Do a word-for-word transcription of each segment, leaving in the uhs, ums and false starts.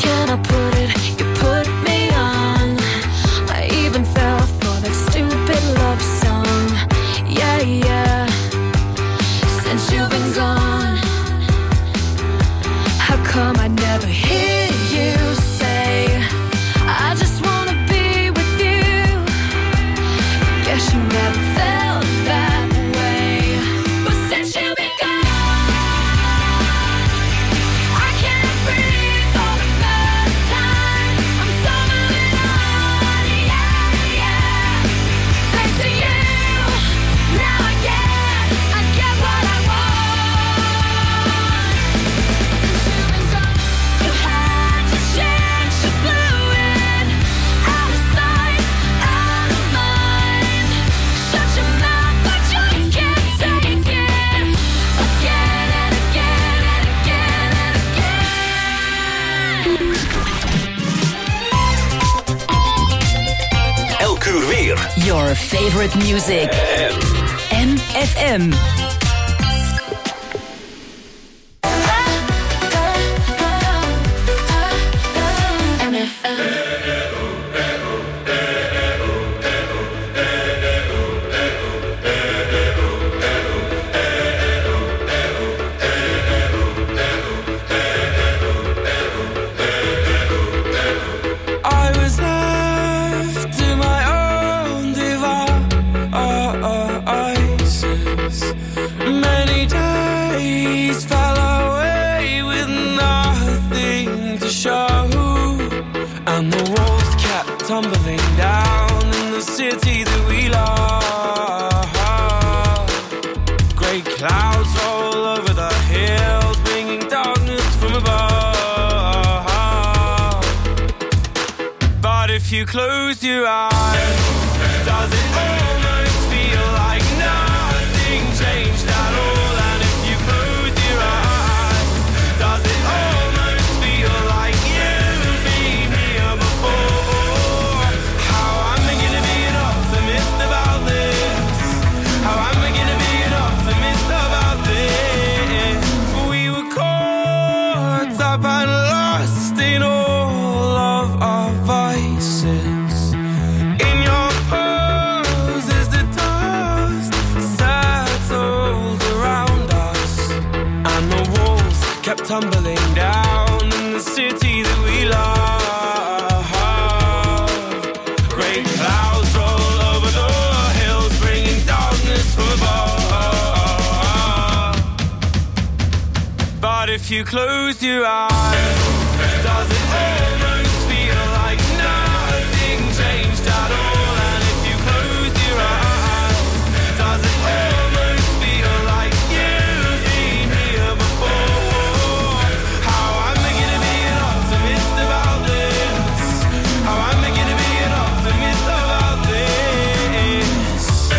can I put it? You put me on. I even fell for that stupid love song. Yeah, yeah. Since you've been gone, how come I never hear you say, I just wanna be with you? Guess you never felt that way. But since you've been gone, I can't breathe for the first time. I'm so moving on, yeah, yeah. Thanks to you, now I get, I get what I want. Since you've been gone, you had to change, you blew it. Out of sight, out of mind. Shut your mouth, I just can't take it. Again and again and again and again. Elk uur weer. Your favorite music. M F M. I was left to my own devices. Many days fell away with nothing to show, and the walls kept tumbling down in the city that we love. Great clouds roll over the hills, bringing darkness from above. But if you close your eyes, does it almost feel like nothing changed at all? And if you close your eyes, does it almost feel like you've been here before? How am I gonna be an optimist about this? How am I gonna be an optimist about this? We were caught up and lost in all of our vices. In your poses, the dust settled around us, and the walls kept tumbling down in the city that we love. Great clouds roll over the hills, bringing darkness from above. But if you close your eyes, does it almost feel like nothing changed at all? And if you close your eyes, does it almost feel like you've been here before? How am I gonna be an optimist about this? How am I gonna be an optimist about this?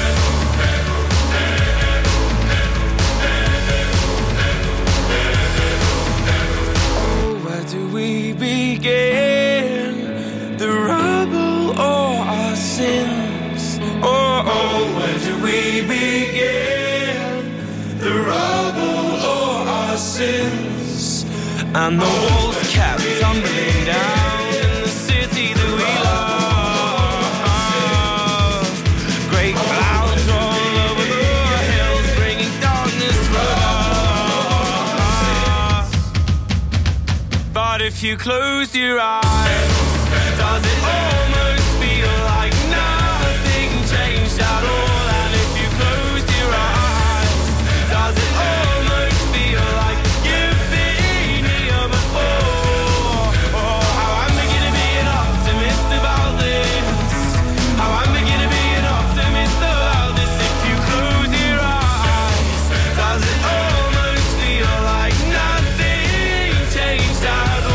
Oh, where do we begin? The rubble or our sins? Oh, oh, where do we begin? The rubble or our sins? And the walls kept tumbling down in the city that we love. Great clouds roll over the hills, bringing darkness from us. But if you close your eyes, does it almost feel like nothing changed at all? And if you close your eyes, does it almost feel like you've been here before? Oh, how am I gonna be an optimist about this? How am I gonna be an optimist about this? If you close your eyes, does it almost feel like nothing changed at all?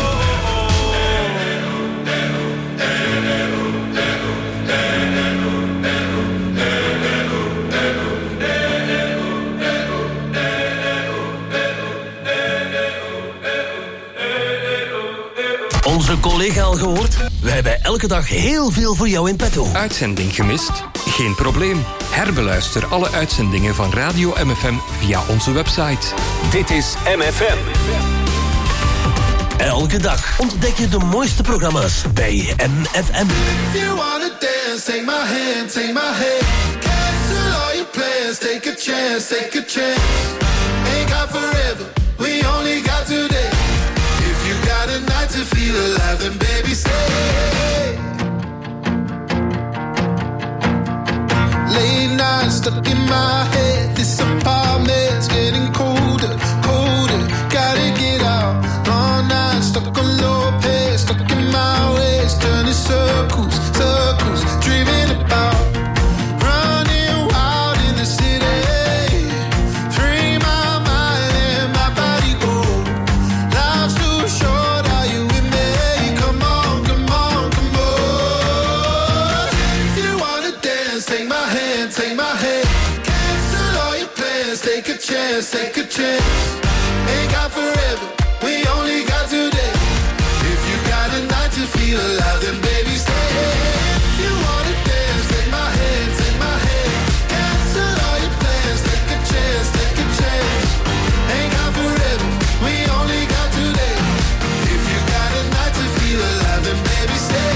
Onze collega al gehoord? We hebben elke dag heel veel voor jou in petto. Uitzending gemist? Geen probleem. Herbeluister alle uitzendingen van Radio M F M via onze website. Dit is M F M. Elke dag ontdek je de mooiste programma's bij M F M. If you wanna dance, take my hand, take my hand. Cancel all your plans, take a chance, take a chance. Ain't got forever, we only got today. If you got a night to feel alive, then baby stay. Late night stuck in my head, this apartment's getting colder, colder. Gotta get out, long night stuck on low pace, stuck in my ways, turning circles, circles, dreaming about running wild in the city. Free my mind and my body go. Life's too short, are you with me? Come on, come on, come on. If you wanna dance, take my hand, take my hand. Cancel all your plans, take a chance, take a chance. Ain't got forever, we only got today. If you got a night to feel alive, then baby stay. If you wanna dance, take my hand, take my hand. Cancel all your plans, take a chance, take a chance. Ain't got forever, we only got today. If you got a night to feel alive, then baby stay.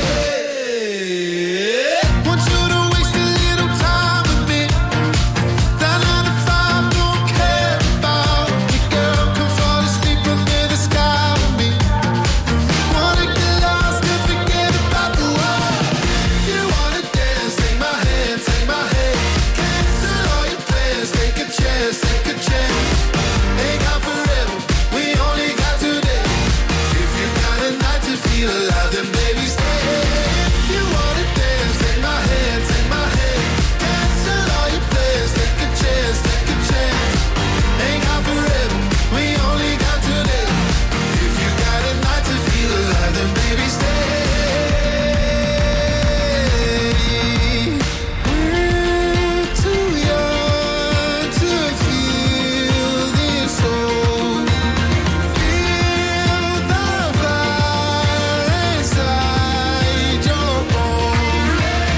Want you to waste a little time with me. That nine to five don't care about me, girl. Come fall asleep under the sky with me. Wanna get lost and forget about the world. If you wanna dance, take my hand, take my hand. Cancel all your plans, take a chance, take a chance. Ain't got forever, we only got today. If you got a night to feel alive, then baby stay. If you wanna dance, take my hand, take my hand. Cancel all your plans, take a chance, take a chance. Ain't got forever, we only got today. If you got a night to feel alive, then baby stay. We're too young to feel this soul. Feel the fire inside your bones.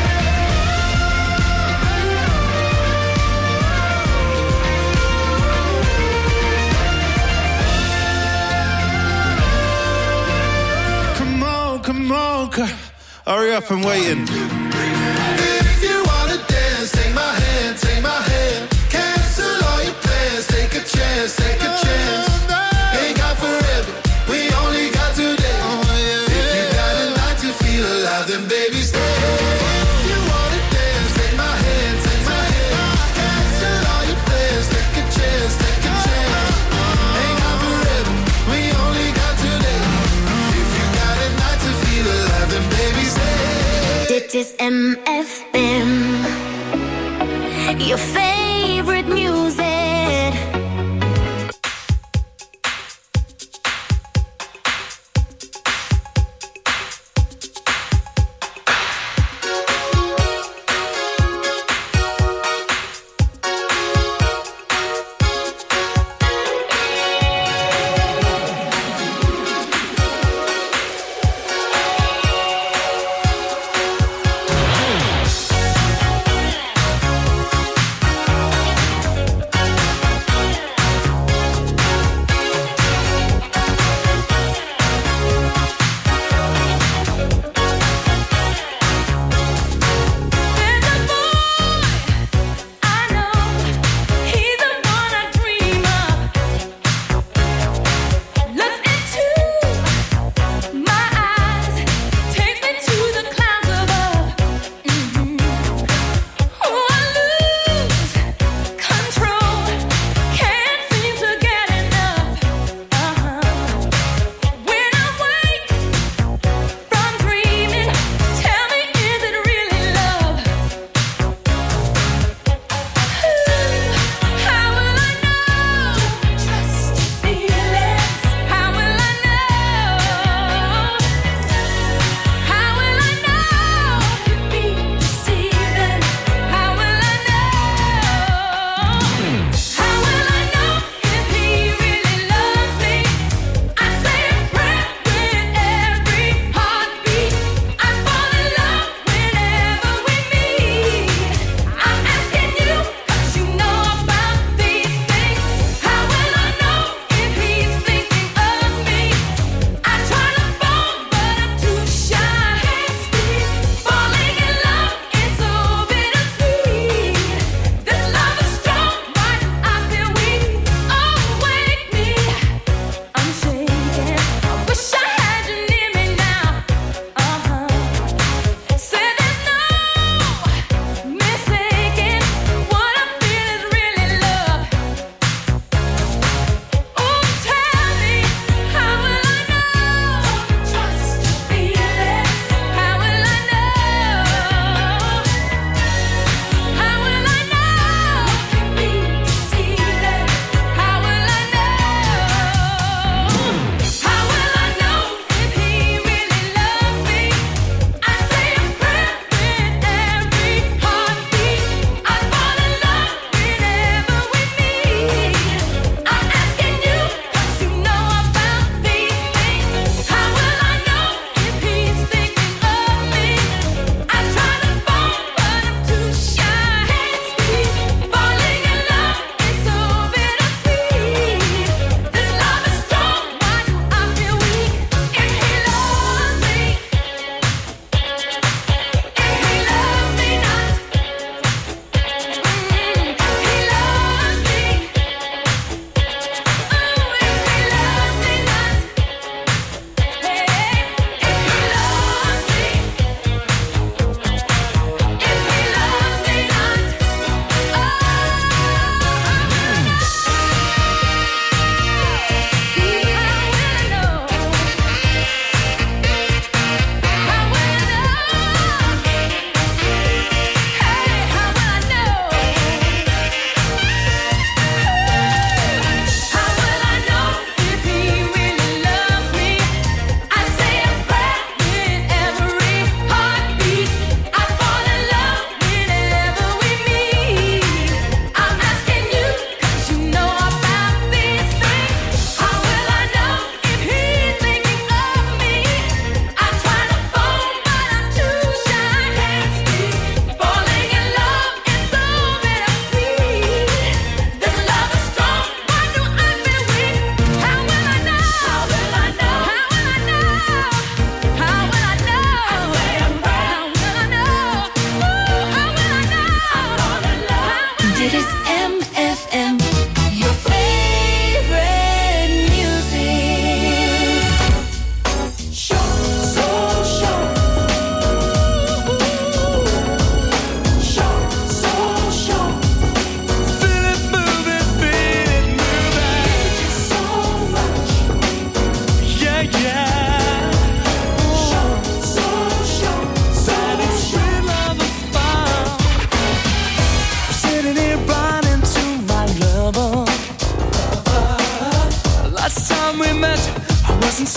Come on, come on, girl. Hurry up, I'm waiting. If you wanna dance, take my hand, take my hand. Cancel all your plans, take a chance, take a chance. Ain't got forever, we only got today. If you got a night to feel alive, then baby stay. If you wanna dance, take my hand, take my hand. Cancel all your plans, take a chance, take a chance. Ain't got forever, we only got today. If you got a night to feel alive, then baby stay. Dit is M F M, your favorite music. If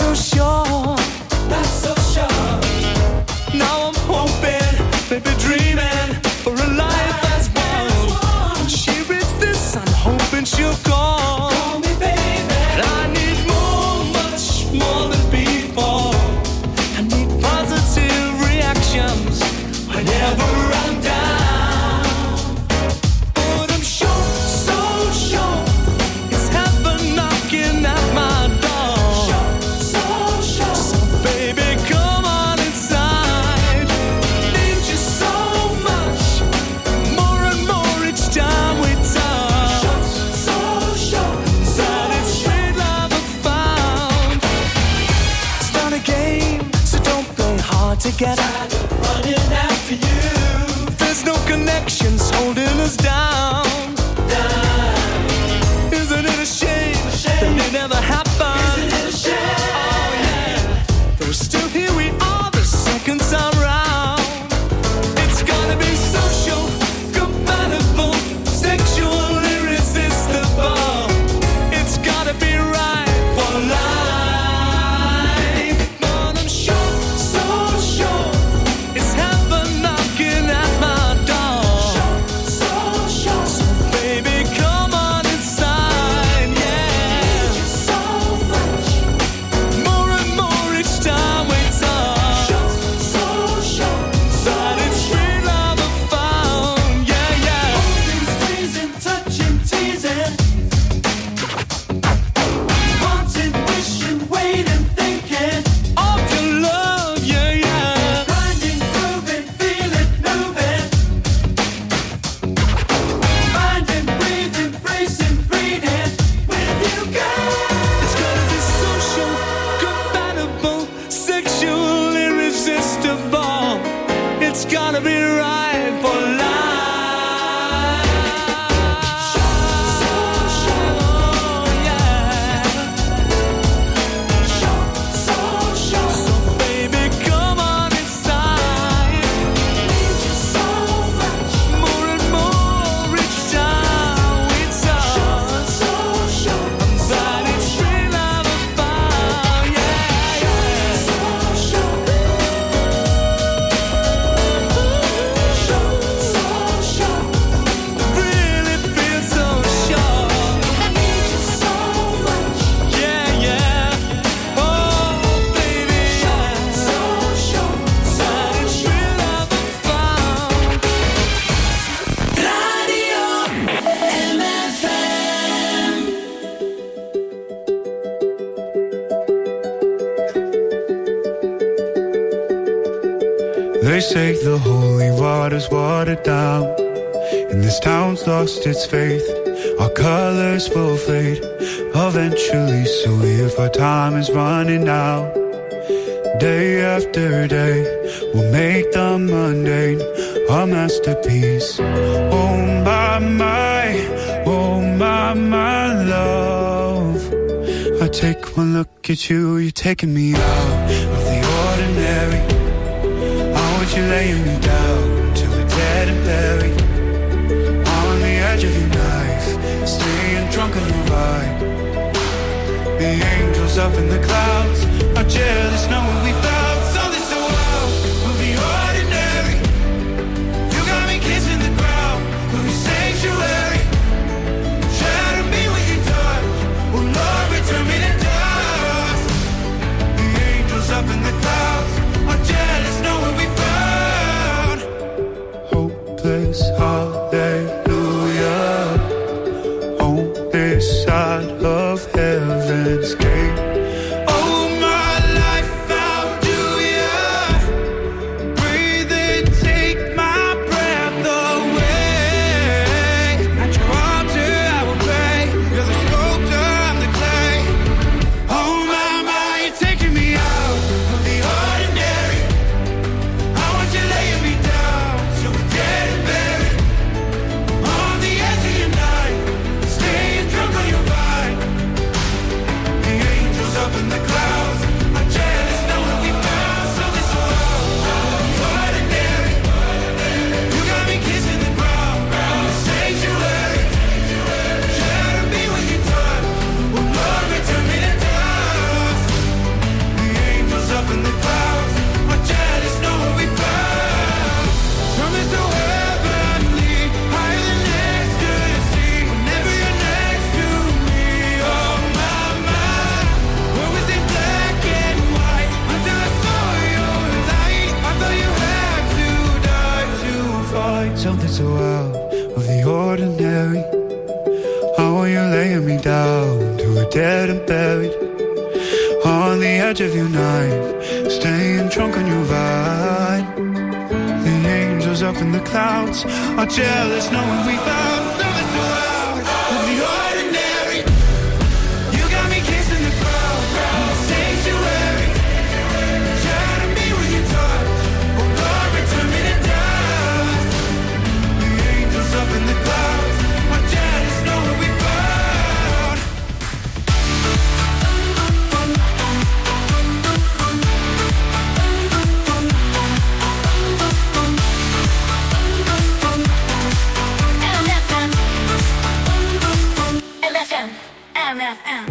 so sure, not so sure. Now I'm hoping, maybe dreaming for a life as one. When she reads this, I'm hoping she'll call. Call me, baby. I need more, much more than before. I need positive reactions whenever I'm down. But I'm sure, so sure, it's heaven knocking at my door. Sure, so sure. So baby, come on inside. Need you so much, more and more each time we touch. Sure, so sure, that it's sweet love I found. It's not a game, so don't play hard to get. Tired of running after you. There's no connections holding us down. Down. Isn't it a shame, a shame that it never happened? Isn't it a shame? Oh yeah. Though still here we are the second time round. It's gotta be social, compatible, sexual, irresistible. It's gotta be right for life. But I'm sure, so sure, it's heaven knocking at my door. So sure, so baby, come on inside, yeah. So much, more and more each time we touch. So sure, that it's real love I found, yeah, yeah. Holding, squeezing, touching, teasing, wanting, wishing, waiting, thinking of your love, yeah, yeah. Grinding, proving, feeling, moving, finding, breathing, bracing, breathing with you, girl. It's gotta be social, compatible, sexual, irresistible. It's gotta be right for life. So sure, yeah. So sure, so baby, come on inside. Need you so much, more and more each time we touch. So sure, that it's real love I found, yeah, yeah. So sure, so sure, really feel so sure. Need you so much, yeah, yeah. Oh baby, so sure, that it's real love I found. Radio M F M. They say the holy water's watered down, and this town's lost its faith. Our colors will fade eventually, so if our time is running out, day after day, we'll make the mundane a masterpiece. Oh my, my, oh my, my love. I take one look at you, you're taking me out of the ordinary. I want you laying me down till we're dead and buried, on the edge of your knife, staying drunk on your vibe. The angels up in the clouds are jealous knowing we found something so wild. We'll be ordinary. You got me kissing the ground. We'll be sanctuary. Shatter me with your touch. Oh Lord, return me to dust. The angels up in the clouds are jealous knowing we found hopeless hallelujah on this side of heaven's gate. Oh my life, how do ya breathe and take my breath away? At your altar I will pray. You're the sculptor, I'm the clay. Oh my, my, you're taking me out of the ordinary. I want you laying me down till we're dead and buried, so out of the ordinary. How are you laying me down to a dead and buried? On the edge of your night, staying drunk on your vibe. The angels up in the clouds are jealous knowing we found something so out of the ordinary. You got me kissing the crowd, sanctuary. Shatter me with your touch, oh Lord, return me to dust. The angels up in the clouds are jealous knowing we found. M F M.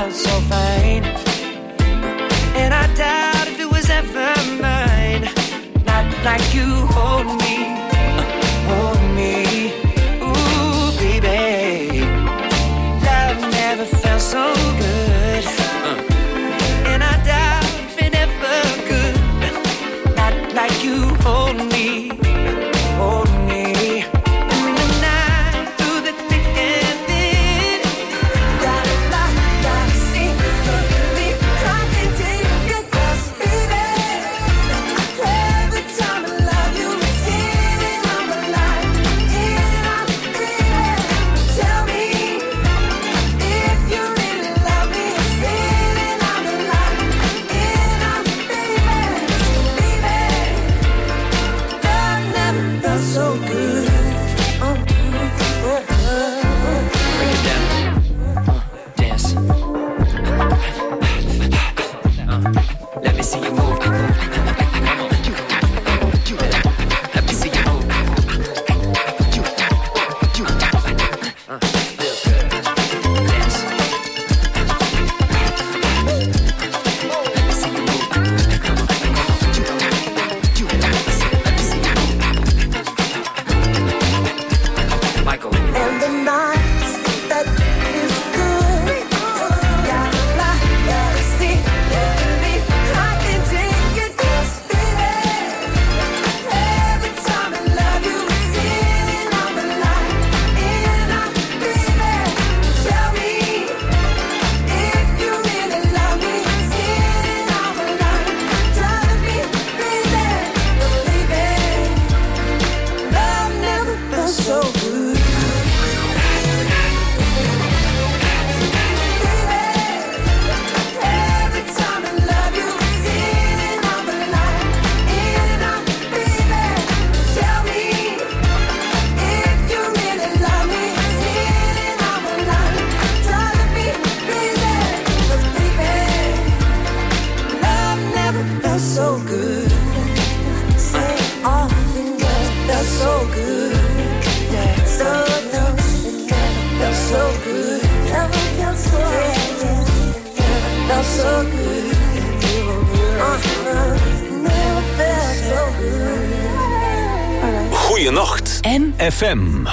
felt so fine. And I doubt if it was ever mine. Not like you hold me, hold me. Ooh, baby, love never felt so good. And I doubt if it ever could. Not like you hold me, hold me. In the night, through the thick and thin, gotta lie, gotta see, believe, I can take it, 'cause baby, every time I love you, it's in on the line, in on the baby. Tell me if you really love me, it's in on the line, in on the baby, baby. Love never felt so good. Oh, oh, oh. Bring it down. Uh, dance. Uh, let me see you move. Come on. Let me see you move. Uh, feels good. Dance. Let me see you move. Come on. Let me see you move. Michael. And the nights that is good, gotta lie, gotta see, believe, I can take it, 'cause baby, every time I love you, it's in on the line, in on baby. Tell me if you really love me, it's in on the line, tell me, baby, baby, love never felt so good. Every time I love you, it's in on the line, in on baby. Tell me if you really love me, it's in on the line. Tell me, baby, 'cause baby, love never felt so good. Say all the girls felt so good. Yeah, so good, felt so good. Never felt so good. Felt so good. Uh-huh. Never felt so good. Goeienacht. M. F M.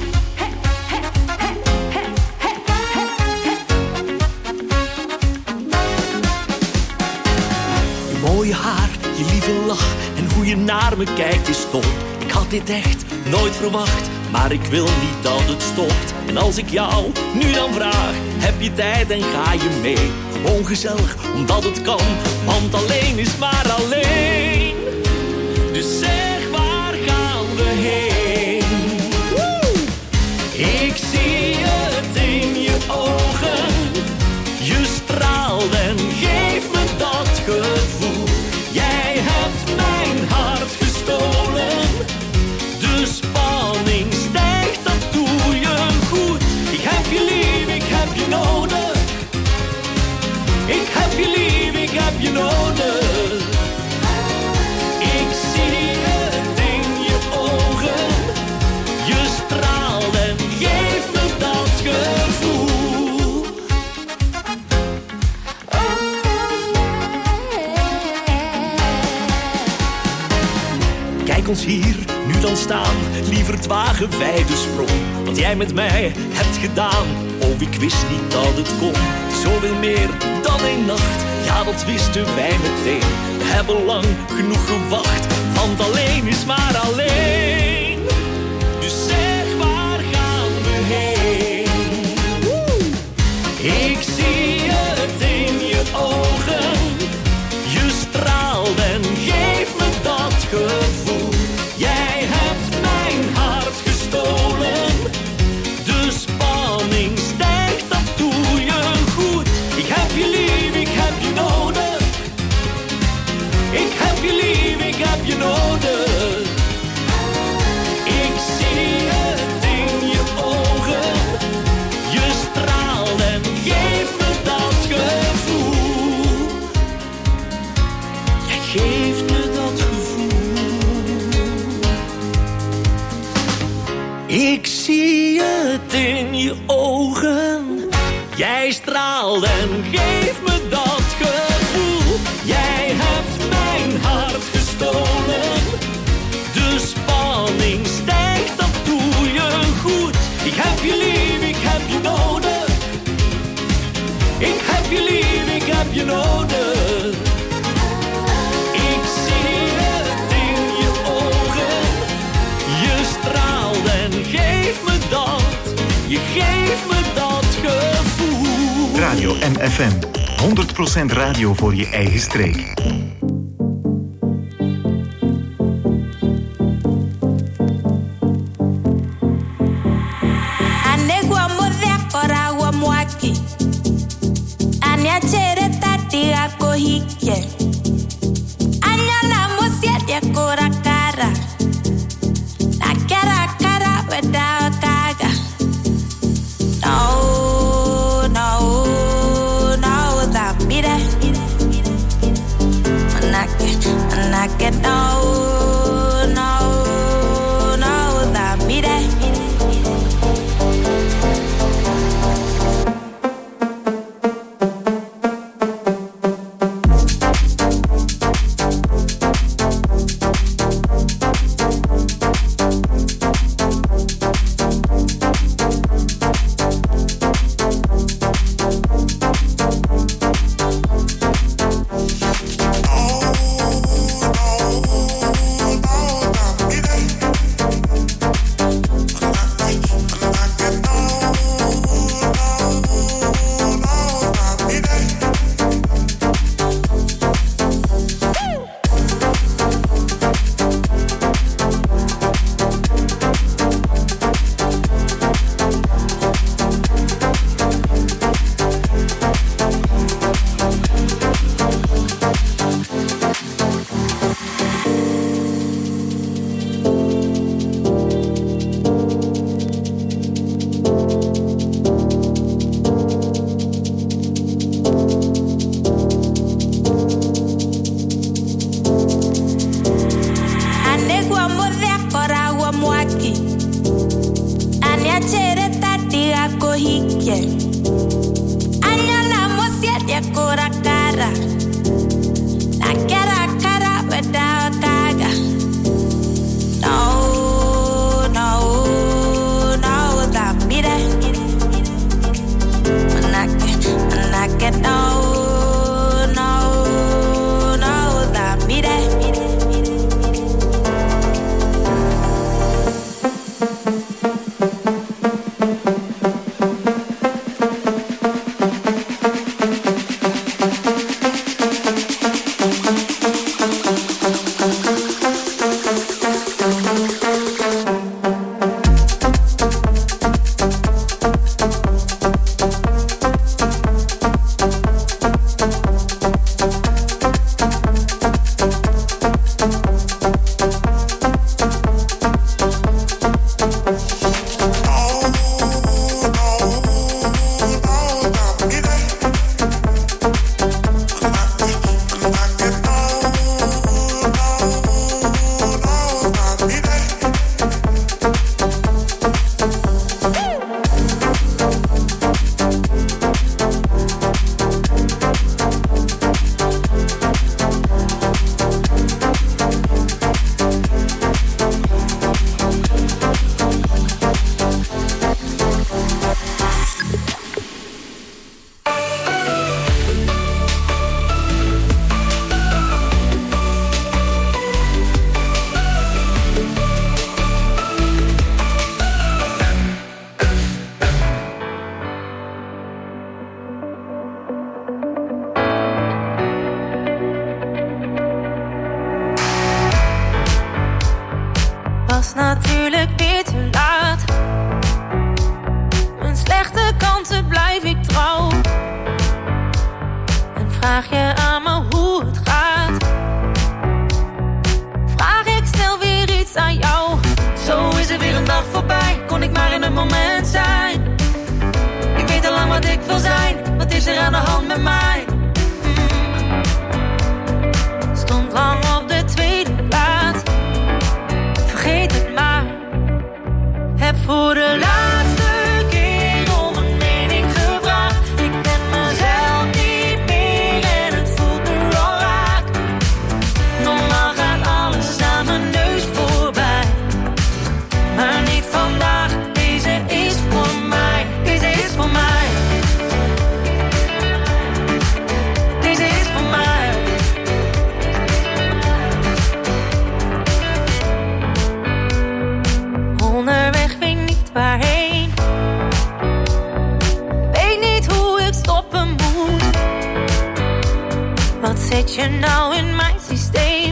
Je mooie haar, je lieve lach en hoe je naar me kijkt is top. Ik had dit echt nooit verwacht, maar ik wil niet dat het stopt. En als ik jou nu dan vraag, heb je tijd en ga je mee? Gewoon gezellig, omdat het kan, want alleen is maar alleen. Dus zeg, waar gaan we heen? Woe! Ik zie het in je ogen. Je straalt en geeft me dat gevoel. Jij hebt mijn hart gestolen. De spanning stijgt, dat doe je goed. Ik heb je lief, ik heb je nodig. Ik heb je lief, ik heb je nodig. Ik zie het in je ogen. Je straalt en geeft me dat gevoel. Kijk ons hier nu dan staan, liever wagen wij de sprong. Wat jij met mij hebt gedaan, oh ik wist niet dat het kon. Zoveel meer dan één nacht, ja dat wisten wij meteen. We hebben lang genoeg gewacht, want alleen is maar alleen. Dus zeg, waar gaan we heen? Woe! Ik zie het in je ogen. Je straalt en geeft me dat gevoel. Jij hebt mijn hart gestolen. De spanning stijgt, dat doe je goed. Ik heb je lief, ik heb je nodig. Ik heb je lief, ik heb je nodig. Ik zie het in je ogen. Je straalt en geeft me dat Jij straalt en geeft me dat gevoel. Jij hebt mijn hart gestolen. De spanning stijgt, dat doe je goed. Ik heb je lief, ik heb je nodig. Ik heb je lief, ik heb je nodig. Ik zie het in je ogen. Je straalt en geeft me dat. Je geeft me dat gevoel. Radio M F M. honderd procent radio voor je eigen streek. Anegua modea coragua muaki. Ania chere tati ako hike. Anya la mosia dia cora cara. La cara cara weda kaga. No, no, no, that mire. Manake, manake, no, no, no, that mire. Zit je nou in mijn systeem?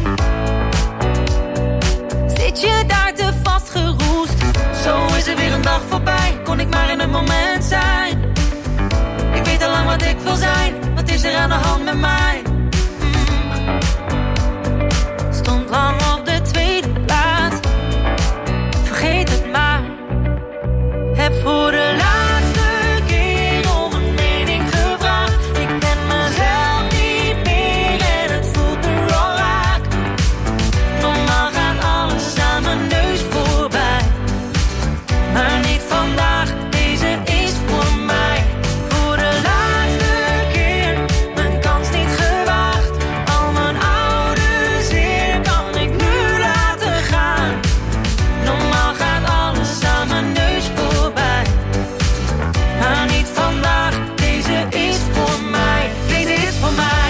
Zit je daar te vastgeroest? Zo is er weer een dag voorbij. Kon ik maar in het moment zijn. Ik weet al lang wat ik wil zijn. Wat is er aan de hand met mij? Mm. Stond lang op de tweede plaats. Vergeet het maar. Heb voor de laatste keer om een mening gevraagd. Ik ben mezelf niet meer en het voelt nu al raak. Normaal gaat alles aan mijn neus voorbij. Maar niet vandaag, deze is voor mij. Voor de laatste keer, mijn kans niet gewaagd. Al mijn oude zeer kan ik nu laten gaan. Normaal gaat alles aan mijn neus voorbij. Maar niet vandaag, deze is voor mij. Deze is voor mij.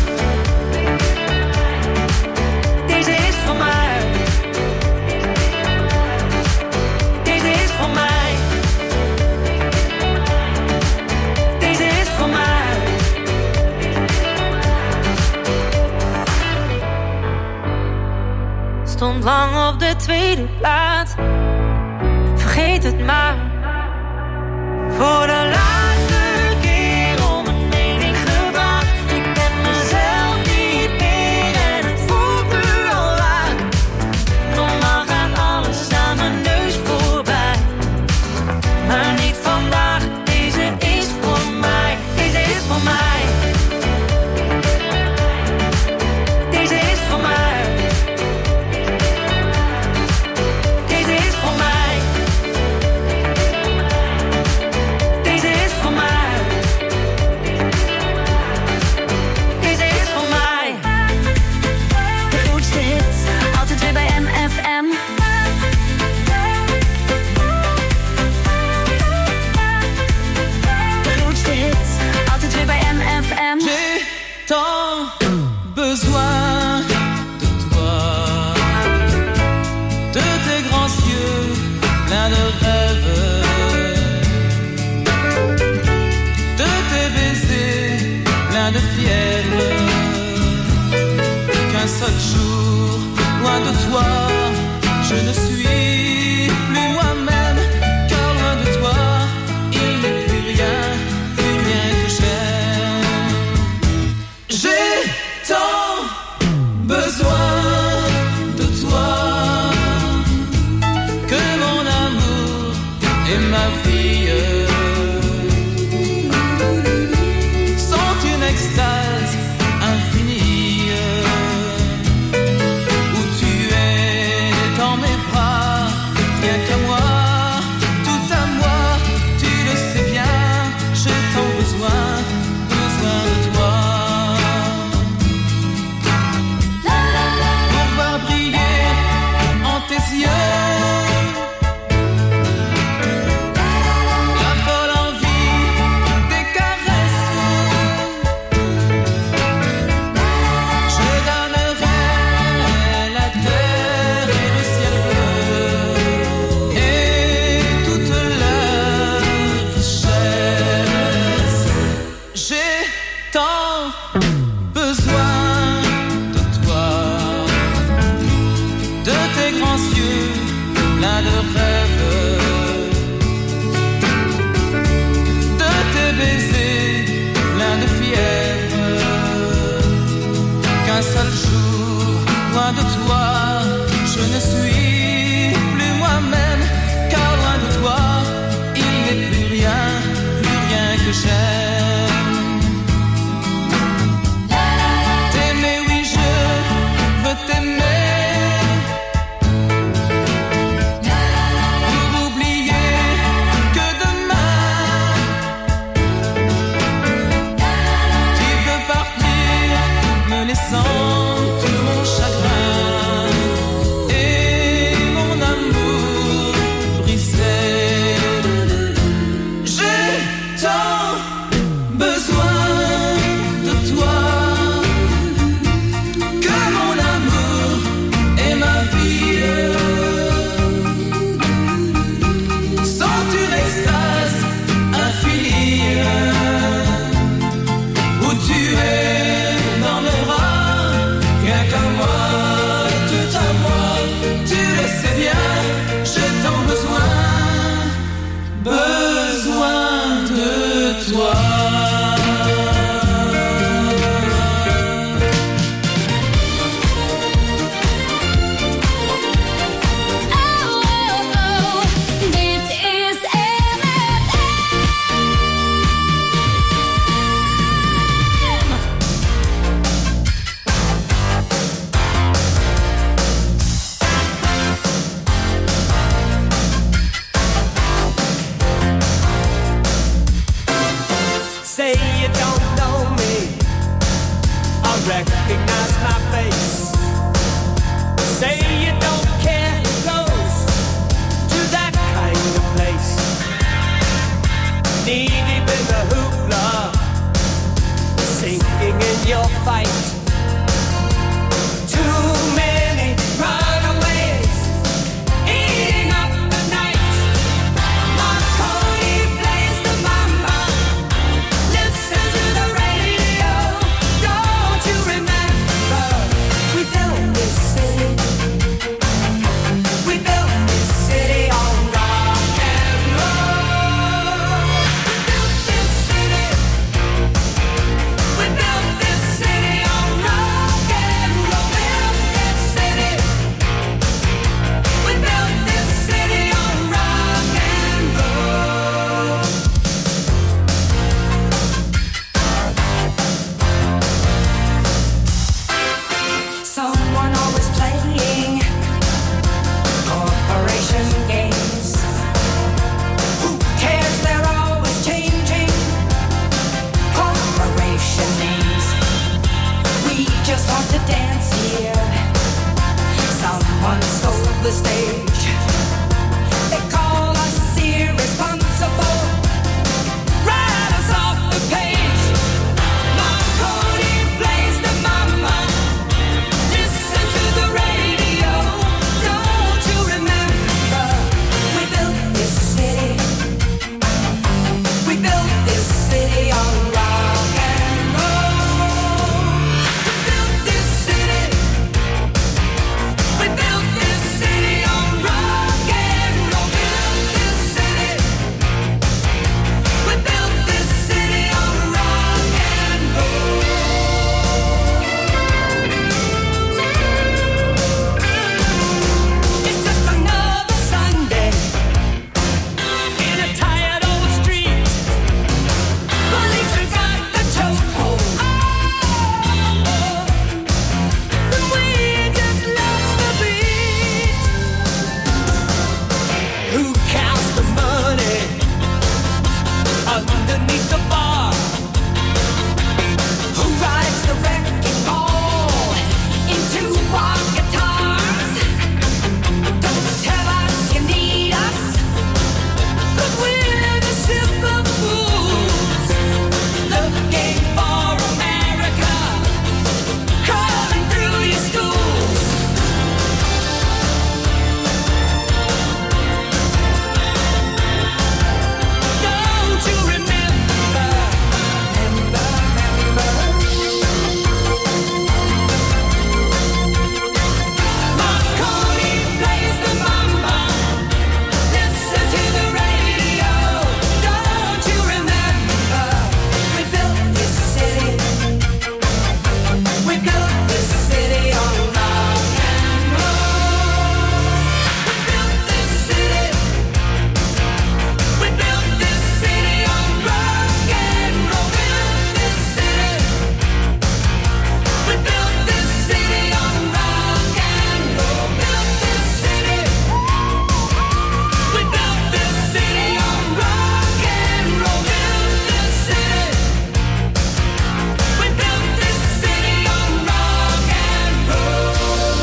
Deze is voor mij. Deze is voor mij. Deze is voor mij. Stond lang op de tweede plaats. Vergeet het maar. Voor de laatste keer om een mening gevraagd. Ik ben mezelf niet meer en het voelt nu al raak. Normaal gaat alles aan mijn neus voorbij. Maar niet vandaag, deze is voor mij. Deze is voor mij. Deze is voor mij. Deze is voor mij. Deze is voor mij. Deze is voor mij. De grootste hits, altijd weer bij M F M. De grootste hits, altijd weer bij M F M. J'ai tant besoin de toi, de tes grands yeux pleins de rêves, de tes baisers pleins de fièvre. Qu'un seul jour, loin de toi, je ne suis plus moi-même, car loin de toi, il n'est plus rien, plus rien que j'aime. J'ai tant besoin de toi que mon amour et ma vie sont une extase infinie, où tu es dans mes bras, rien qu'à moi, tout à moi, tu le sais bien, j'ai tant besoin, besoin de toi. Pour voir briller en tes yeux la folle envie des caresses, je donnerai la terre et le ciel bleu et toute leur richesse. J'ai tant besoin de toi, de tes grands yeux pleins de rêves, de tes baisers pleins de fièvre. Qu'un seul jour, loin de toi, je ne suis plus moi-même, car loin de toi, il n'est plus rien, plus rien que j'aime. T'aimer, oui, je veux t'aimer. Pour oublier que demain tu peux partir, me laissant tout mon chagrin et mon amour brisé. J'ai tant besoin de toi que mon amour et ma vie sont une extase infinie, où tu es dans mes bras. you don't know me, I recognize my face. Say you don't care who goes to that kind of place. Knee deep in the hoopla, sinking in your fight. Too many runaways eating up the night. Marconi plays the mama. Listen to the radio. Don't you remember we built this city? We built this city on rock and roll. We built this city. We built this city on rock and roll. Built this city. We built this city on rock and roll. Someone always playing corporation games. Who cares? They're always changing corporation names. We just want to dance here. Someone stole the stage. They call us irresponsible. Write us off the page. Marconi plays the mama. Listen to the radio. Don't you remember we built this city? We built this city on rock and roll. We built this city. We built this city on rock and roll. Built this city. We built this city on rock and roll. It's just another Sunday in a tired old street. Police have got the chokehold. And we just lost the beat. Who counts the money underneath the bar? Who rides the wrecking ball into our guitars? Don't tell us you need us, 'cause we're the ship of fools, looking for America, crawling through your schools. Don't you remember? Remember, remember. Marconi plays the mama. Listen to the radio. Don't you remember? We built this city. We built this city on rock and roll. We built this city. We built this city on rock and roll. Built this city. We built this city on rock and roll. Built this city. We built this city on rock and roll. Built this city. We built this city on rock and roll.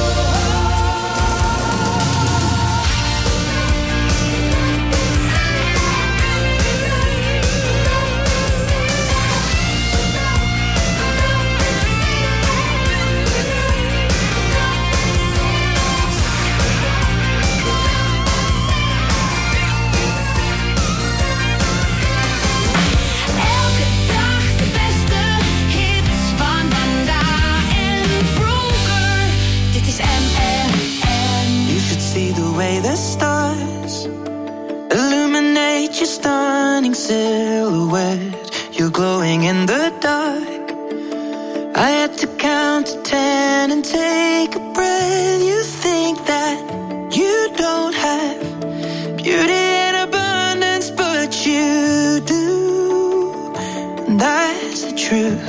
Elke dag de beste hits van vandaag en vroeger. Dit is M F M. You should see the way the stars illuminate your stunning silhouette. You're glowing in the dark. I had to count to ten and take a breath. You think that you don't have beauty in abundance, but you do. And that's the truth.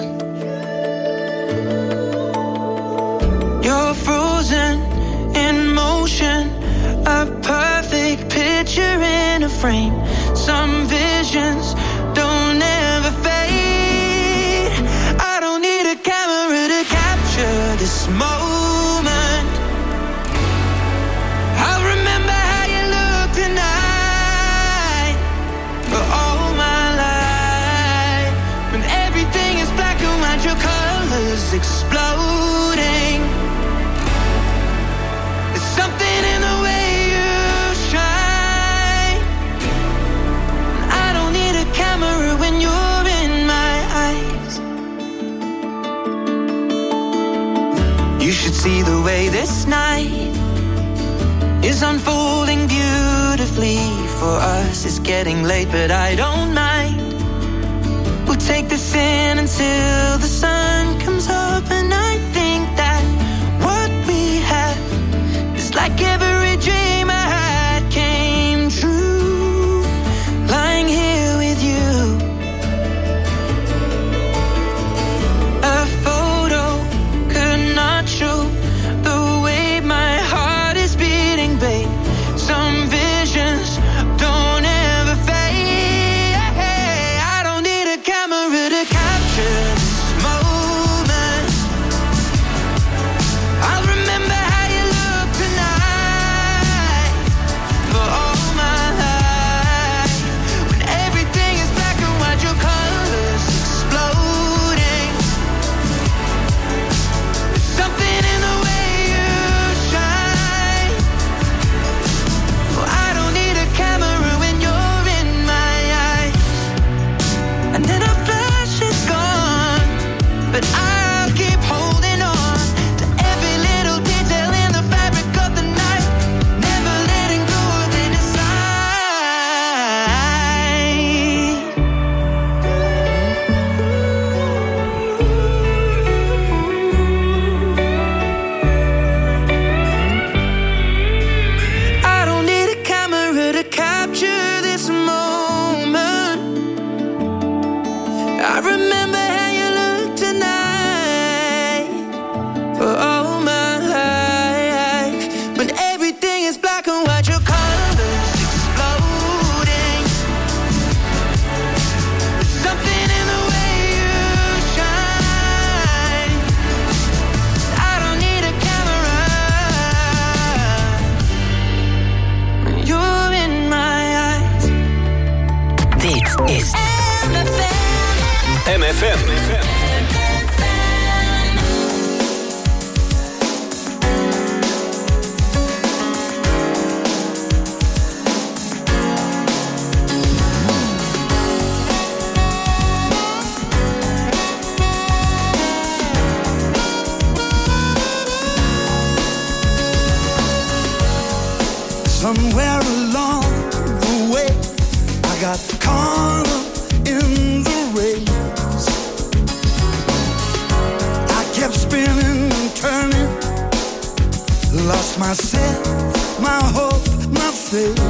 You're frozen in motion, a perfect picture in a frame. Some visions don't ever fade. colors exploding. There's something in the way you shine. I don't need a camera when you're in my eyes. You should see the way this night is unfolding beautifully for us. It's getting late, but I don't mind. We'll take this in until the sun comes up, and I think that what we have is like every dream I had came true. Lying here with you, a photo could not show the way my heart is beating, babe. Some visions don't ever fade. I don't need a camera to capture this moment. I'll remember how you look tonight for all my life. When everything is black and white, your colors exploding. There's something in the way you shine. Well, I don't need a camera when you're in my eyes. And then a flash is gone, but I'll keep holding on to every little detail in the fabric of the night, never letting go of any side. I don't need a camera to capture this moment. I remember how you look tonight for all my life. When everything is black and white, your colors exploding. There's something in the way you shine. I don't need a camera when you're in my eyes. Dit is M F M. M F M. Somewhere along the way, I got caught up in the race. I kept spinning and turning, lost myself, my hope, my faith.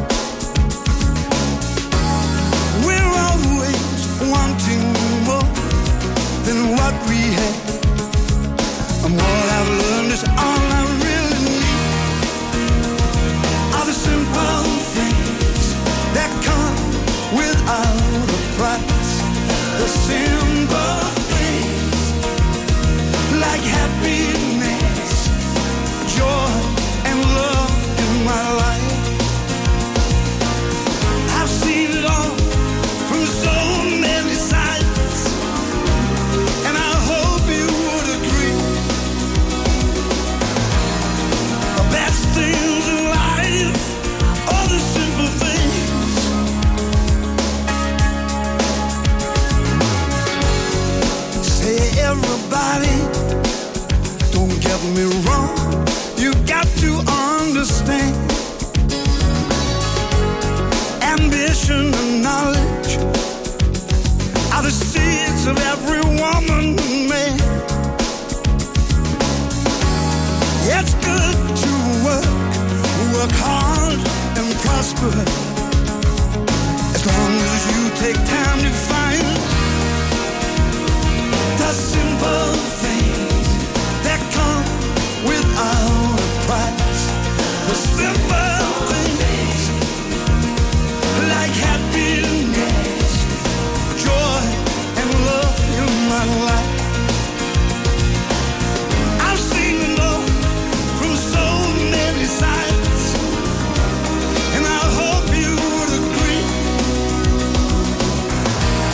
We're always wanting more than what we have, and what I've learned is all I really need are the simple things that come without a price. The simple things like happiness, joy, and love in my life. I've seen it all from so many sides, and I hope you would agree. The best things in life are the simple things. Say everybody, don't get me wrong, you got to understand. Ambition and knowledge are the seeds of every woman and man. It's good to work, work hard and prosper, as long as you take time to find the simple things that come without a price. The simple things like happiness, joy, and love in my life. I've seen it all from so many sides, and I hope you would agree.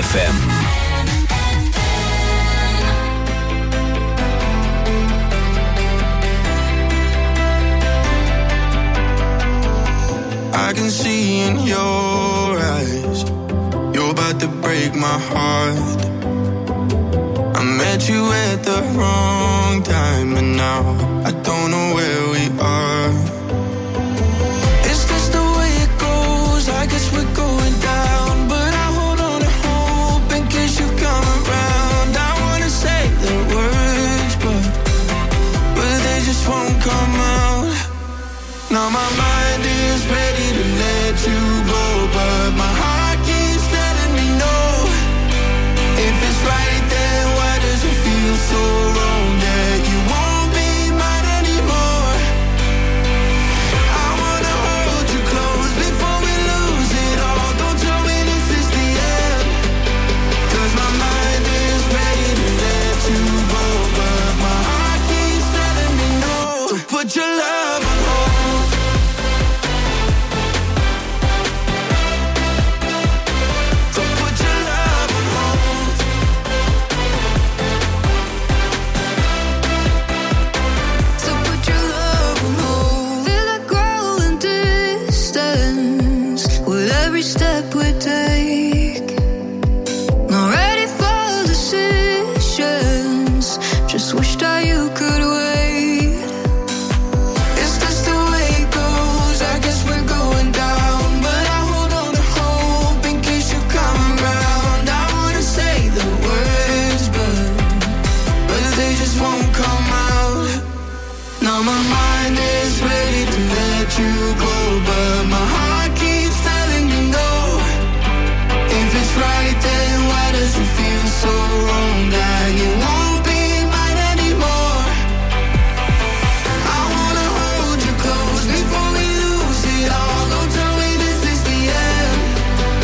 F M. I can see in your eyes, you're about to break my heart. I met you at the wrong time, and now I don't know where we are. Is this the way it goes? I guess we're going down, but I hold on to hope in case you come around. I wanna say the words, but but they just won't come out. Now my mind is ready to let you go, but my heart keeps telling me no. If it's right, then why does it feel so wrong that you won't be mine anymore? I wanna hold you close before we lose it all. Don't tell me this is the end, 'cause my mind is ready to let you go, but my heart keeps telling me no. So put your love on hold. Step we take